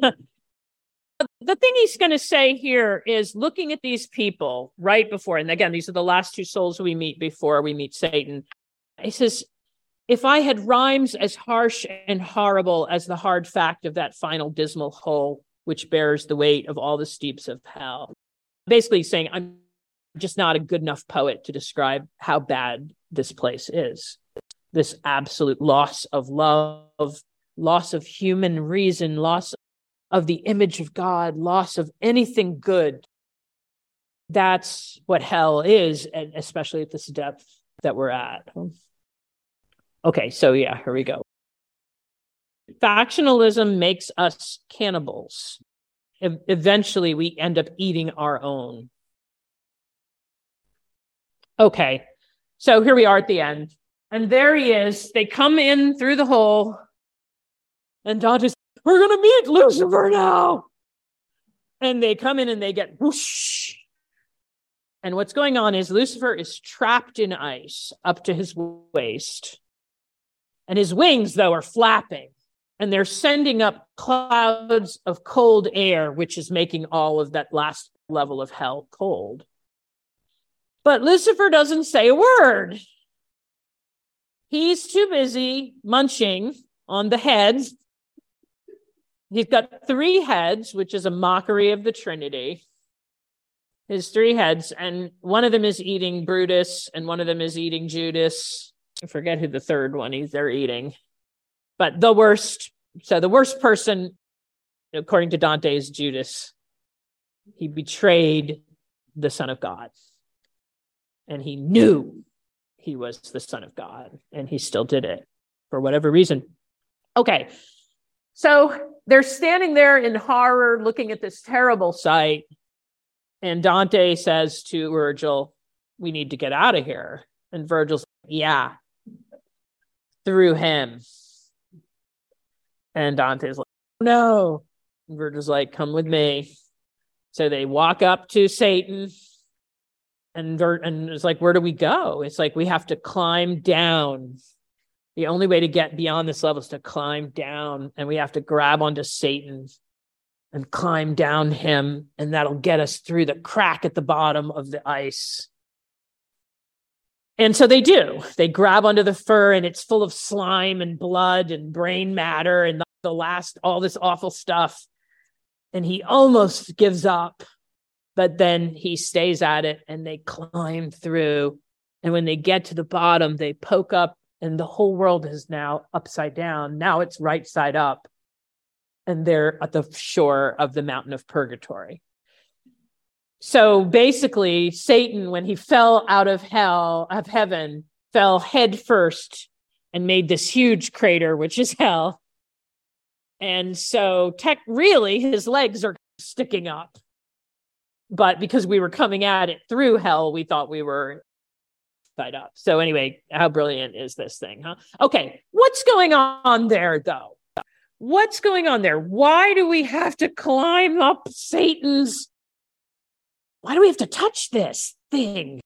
thing he's going to say here is looking at these people right before, and again, these are the last two souls we meet before we meet Satan. He says, if I had rhymes as harsh and horrible as the hard fact of that final dismal hole, which bears the weight of all the steeps of hell. Basically saying, I'm just not a good enough poet to describe how bad this place is. This absolute loss of love, loss of human reason, loss of the image of God, loss of anything good. That's what hell is, and especially at this depth that we're at. Okay, so yeah, here we go. Factionalism makes us cannibals. E- eventually, we end up eating our own. Okay, so here we are at the end. And there he is. They come in through the hole. And Dante's, we're going to meet Lucifer now. And they come in and they get whoosh. And what's going on is Lucifer is trapped in ice up to his waist. And his wings, though, are flapping. And they're sending up clouds of cold air, which is making all of that last level of hell cold. But Lucifer doesn't say a word. He's too busy munching on the heads. He's got three heads, which is a mockery of the Trinity. His three heads, and one of them is eating Brutus, and one of them is eating Judas. I forget who the third one is they're eating. But the worst, so the worst person, according to Dante, is Judas. He betrayed the Son of God. And he knew he was the Son of God, and he still did it for whatever reason. Okay, so they're standing there in horror looking at this terrible sight, and Dante says to Virgil, we need to get out of here. And Virgil's like, yeah, through him. And Dante's like, no. And Virgil's like, come with me. So they walk up to Satan. And, and it's like, where do we go? It's like, we have to climb down. The only way to get beyond this level is to climb down. And we have to grab onto Satan and climb down him. And that'll get us through the crack at the bottom of the ice. And so they do. They grab onto the fur, and it's full of slime and blood and brain matter and the last, all this awful stuff. And he almost gives up. But then he stays at it, and they climb through. And when they get to the bottom, they poke up, and the whole world is now upside down. Now it's right side up. And they're at the shore of the mountain of purgatory. So basically, Satan, when he fell out of hell, of heaven, fell head first and made this huge crater, which is hell. And so tech, really, his legs are sticking up. But because we were coming at it through hell, we thought we were side up. So anyway, how brilliant is this thing, huh? Okay, what's going on there, though? What's going on there? Why do we have to climb up Satan's? Why do we have to touch this thing?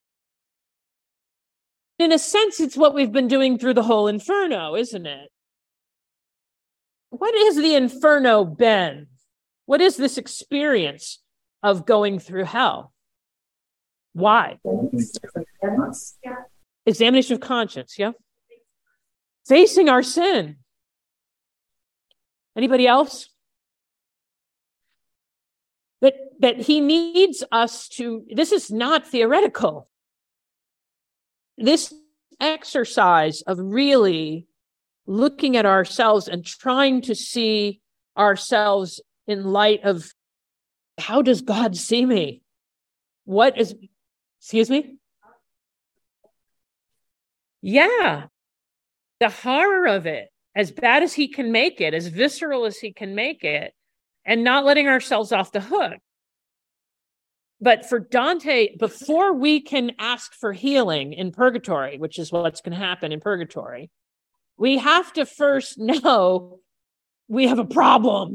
In a sense, it's what we've been doing through the whole Inferno, isn't it? What is the Inferno been? What is this experience of going through hell? Why? Examination of conscience, yeah? Facing our sin. Anybody else? That, that he needs us to, this is not theoretical. This exercise of really looking at ourselves and trying to see ourselves in light of, how does God see me? What is, excuse me? Yeah. The horror of it, as bad as he can make it, as visceral as he can make it, and not letting ourselves off the hook. But for Dante, before we can ask for healing in purgatory, which is what's going to happen in purgatory, we have to first know we have a problem.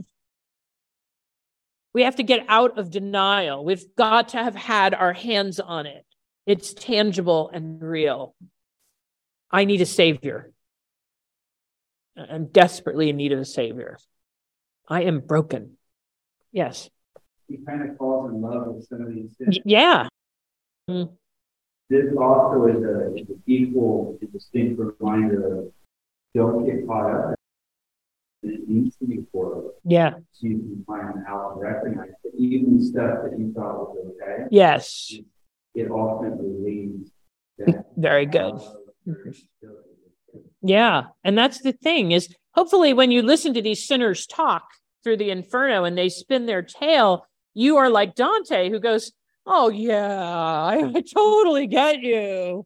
We have to get out of denial. We've got to have had our hands on it. It's tangible and real. I need a savior. I'm desperately in need of a savior. I am broken. Yes. He kind of falls in love with some of these things. Yeah. Mm. This also is a, is an equal and distinct reminder of don't get caught up. It needs to be forward. Yeah. So you can find out and recognize that even stuff that you thought was okay. Yes. It ultimately leads. That Very good. Yeah. And that's the thing is, hopefully when you listen to these sinners talk, through the inferno and they spin their tail, you are like Dante, who goes, oh, yeah, I, I totally get you.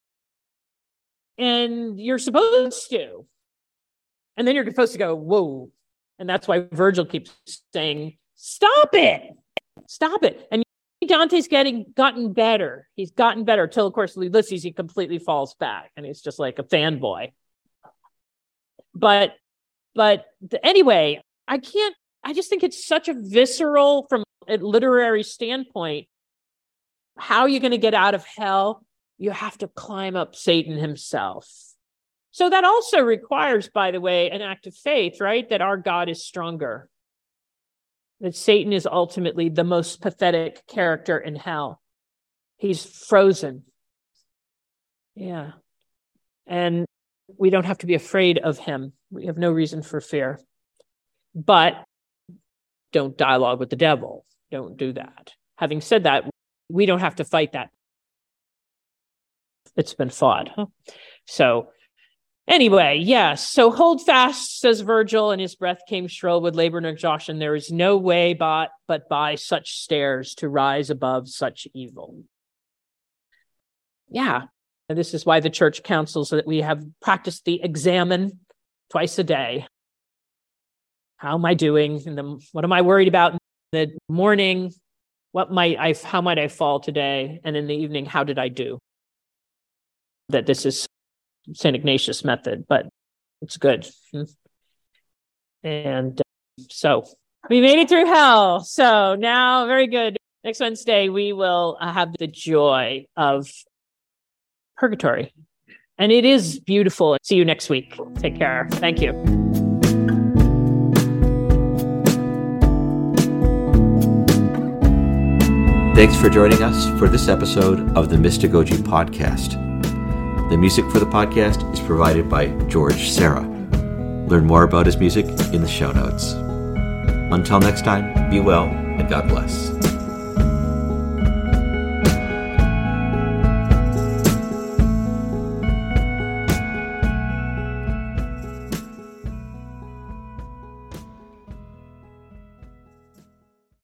And you're supposed to. And then you're supposed to go, whoa. And that's why Virgil keeps saying, stop it. Stop it. And Dante's getting gotten better. He's gotten better till, of course, Ulysses, he completely falls back and he's just like a fanboy. But, but anyway, I can't, I just think it's such a visceral, from a literary standpoint, how are you going to get out of hell? You have to climb up Satan himself. So that also requires, by the way, an act of faith, right? That our God is stronger. That Satan is ultimately the most pathetic character in hell. He's frozen. Yeah. And we don't have to be afraid of him. We have no reason for fear. But don't dialogue with the devil. Don't do that. Having said that, we don't have to fight that. It's been fought. Huh? So anyway, yes. So hold fast, says Virgil, and his breath came shrill with labor and exhaustion. There is no way but, but by such stairs to rise above such evil. Yeah. And this is why the church counsels that we have practiced the examen twice a day. How am I doing? And then what am I worried about in the morning? What might I, how might I fall today? And in the evening, how did I do? That this is Saint Ignatius method, but it's good. And uh, so we made it through hell. So now, very good. Next Wednesday, we will uh, have the joy of purgatory. And it is beautiful. See you next week. Take care. Thank you. Thanks for joining us for this episode of the Mystagogy podcast. The music for the podcast is provided by George Serra. Learn more about his music in the show notes. Until next time, be well and God bless.